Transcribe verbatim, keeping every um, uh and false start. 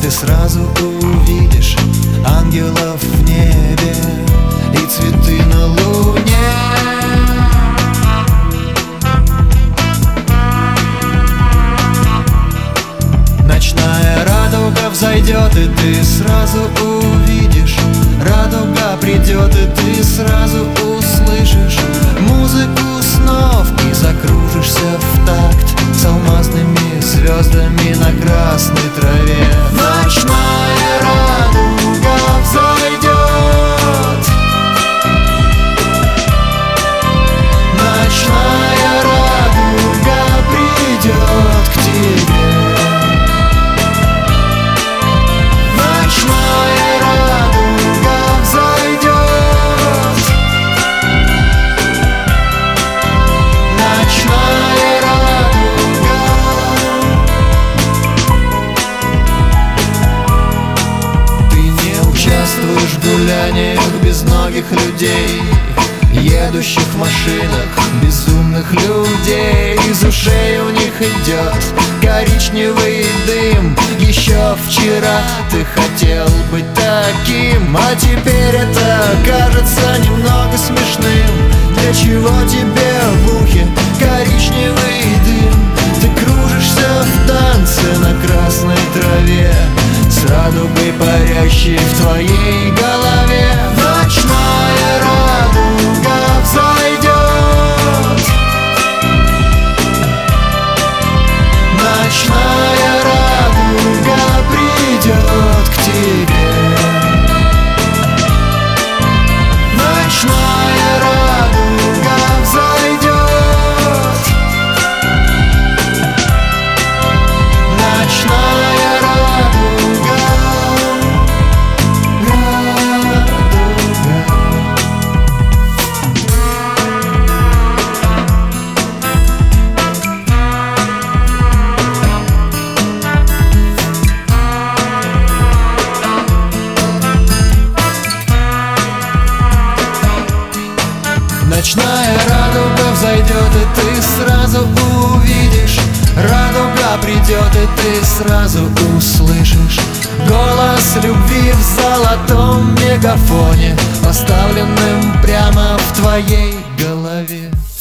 ты сразу увидишь ангелов в небе и цветы на луне. Ночная радуга взойдет, и ты сразу увидишь. Радуга придет, и ты сразу услышишь музыку снов и закружишься в такт с алмазными звездами на красной траве. Ночная радуга взойдет, ночная радуга придет к тебе. Ночная радуга взойдет, ночная радуга. Ты не участвуешь в гуляниях безногих людей, едущих в машинах, безумных людей. Из ушей у них идет коричневый дым. Еще вчера ты хотел быть таким, а теперь это кажется немного смешным. Для чего тебе в ухе коричневый дым? Ты кружишься в танце на красной траве с радугой, парящей в твоей голове. Ночная радуга взойдет, ночная радуга придет к тебе. Ночная радуга взойдет, ночная радуга, радуга. Ночная радуга взойдет, и ты сразу увидишь. Радуга придет, и ты сразу услышишь голос любви в золотом мегафоне, поставленным прямо в твоей голове.